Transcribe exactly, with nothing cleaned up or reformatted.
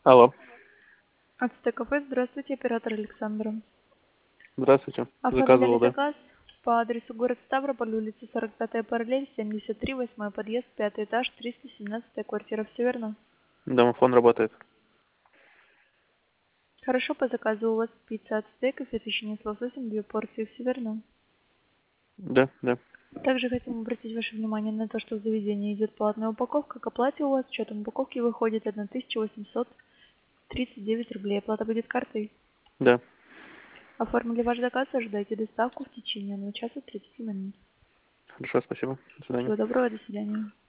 Алло. От СТКП, здравствуйте, оператор Александра. Здравствуйте. Оформляли Заказывал, да? заказ по адресу город Ставрополь, улица сорок пятая параллель, семьдесят три, восьмой подъезд, пятый этаж, триста семнадцатая квартира. Все верно? Домофон работает. Хорошо, по заказу у вас пицца от стейка, печенье с лососем, две порции. Все верно? Да, да. Также хотим обратить ваше внимание на то, что в заведении идет платная упаковка. К оплате у вас с учетом упаковки выходит тысяча восемьсот тридцать девять рублей. Оплата будет картой. Да. Оформили ваш заказ, ожидайте доставку в течение одного часа тридцати минут. Хорошо, спасибо. До свидания. Всего доброго, до свидания.